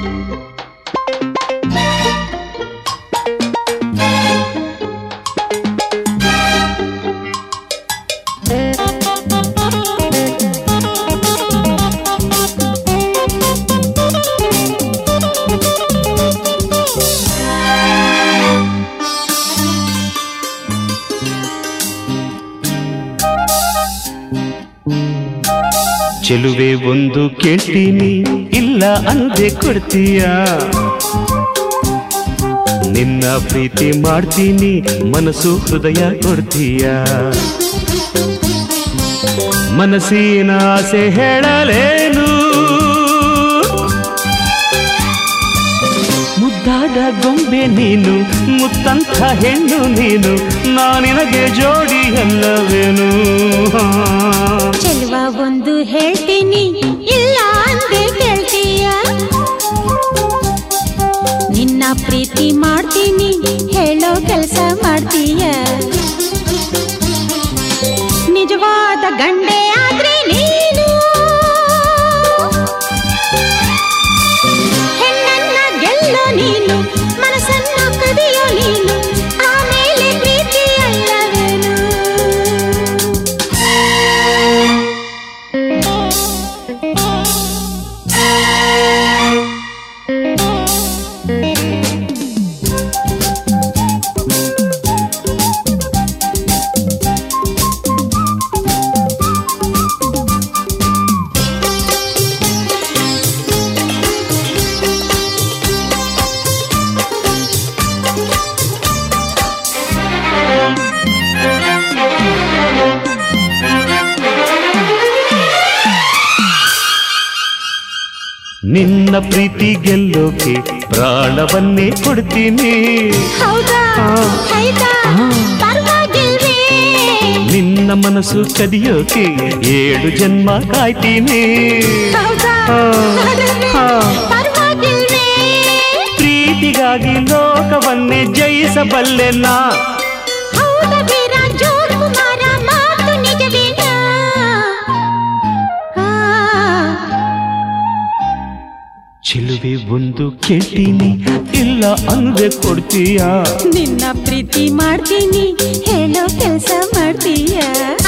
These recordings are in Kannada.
ಚೆಲುವೆ ಒಂದು ಕೇಳ್ತೀನಿ ಇಲ್ಲ ಅಂದೆ ಕೊಡ್ತೀಯ ನಿನ್ನ ಪ್ರೀತಿ ಮಾಡ್ತೀನಿ ಮನಸ್ಸು ಹೃದಯ ಕೊಡ್ತೀಯ ಮನಸ್ಸಿನ ಆಸೆ ಹೇಳಲೇನು ಮುದ್ದಾದ ಗೊಂಬೆ ನೀನು ಮುತ್ತಂಥ ಹೆಣ್ಣು ನೀನು ನಾನಿನಗೆ ಜೋಡಿ ಅಲ್ಲವೇನು ಚೆಲುವ ಒಂದು ಹೇಳ್ತೀನಿ ಇಲ್ಲ ಅಂದೆ ಕೇಳ್ತೀಯ ನಿನ್ನ ಪ್ರೀತಿ ಮಾಡ್ತೀನಿ ಹೇಳೋ ಕೆಲಸ ಮಾಡ್ತೀಯ ನಿಜವಾದ ಗಂಡೆ ಆದ್ರೆ ನೀನು ಹೆಣ್ಣನ್ನ ಗೆಲ್ಲೋ ನೀನು ಮನಸ್ಸನ್ನ ಕದಿಯೋ ನೀನು ಆಮೇಲೆ ಪ್ರೀತಿ ಅಲ್ಲವೇನು ನಿನ್ನ ಪ್ರೀತಿ ಗೆಲ್ಲೋಕೆ ಪ್ರಾಣವನ್ನೇ ಕೊಡ್ತೀನಿ ಹೌದಾ ಆಯ್ತಾ ಪರವಾಗಿಲ್ವೇ ನಿನ್ನ ಮನಸ್ಸು ಕದಿಯೋಕೆ 7 ಜನ್ಮ ಕಾಯ್ತೀನಿ ಹೌದಾ ಪರವಾಗಿಲ್ವೇ ಪ್ರೀತಿಗಾಗಿ ಲೋಕವನ್ನೇ ಜಯಿಸಬಲ್ಲೆ ನಾ ಹೌದಾ ವೀರ ಜೋಕುಮಾರ ಮಾತು ನಿಜವೇನಾ ಚೆಲುವೆ ಒಂದು ಕೇಳ್ತೀನಿ ಇಲ್ಲ ಅಂದೆ ಕೊಡ್ತೀಯ ನಿನ್ನ ಪ್ರೀತಿ ಮಾಡ್ತೀನಿ ಹೇಳೋ ಕೆಲಸ ಮಾಡ್ತೀಯ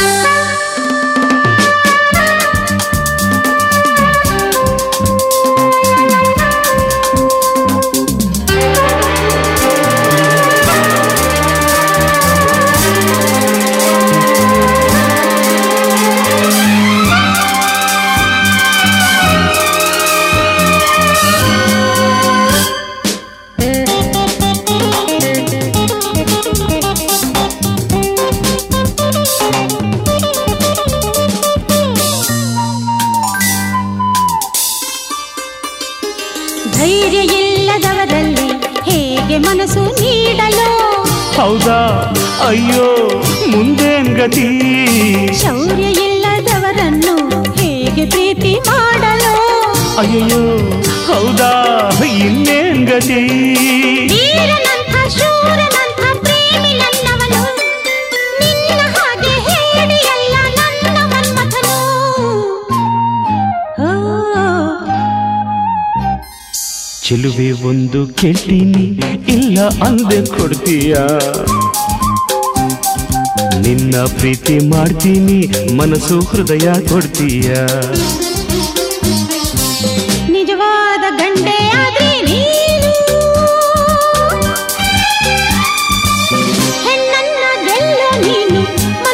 ಧೈರ್ಯ ಇಲ್ಲದವರಲ್ಲಿ ಹೇಗೆ ಮನಸ್ಸು ನೀಡಲು ಹೌದಾ ಅಯ್ಯೋ ಮುಂದೇನ್ ಗತಿ ಶೌರ್ಯ ಇಲ್ಲದವರನ್ನು ಹೇಗೆ ಪ್ರೀತಿ ಮಾಡಲು ಅಯ್ಯೋ ಹೌದಾ ಇನ್ನೇನ್ ಗತಿ ವೀರನಂಥ ಶೂರನಂಥ ಪ್ರೇಮಿ ನನ್ನವನು ನಿನ್ನ ಹಾಗೆ ಹೇಳಿಯಲ್ಲ ನನ್ನ ಮನ್ಮಥನು ಚೆಲುವೆ ಒಂದು ಕೇಳ್ತೀನಿ ಇಲ್ಲ ಅಂದೆ ಕೊಡ್ತೀಯ ನಿನ್ನ ಪ್ರೀತಿ ಮಾಡ್ತೀನಿ ಮನಸ್ಸು ಹೃದಯ ಕೊಡ್ತೀಯ ನಿಜವಾದ ಗಂಡೆ ಆದ್ರೆ ನೀನು ಹೆಣ್ಣನ್ನ ಗೆಲ್ಲೋ ನೀನು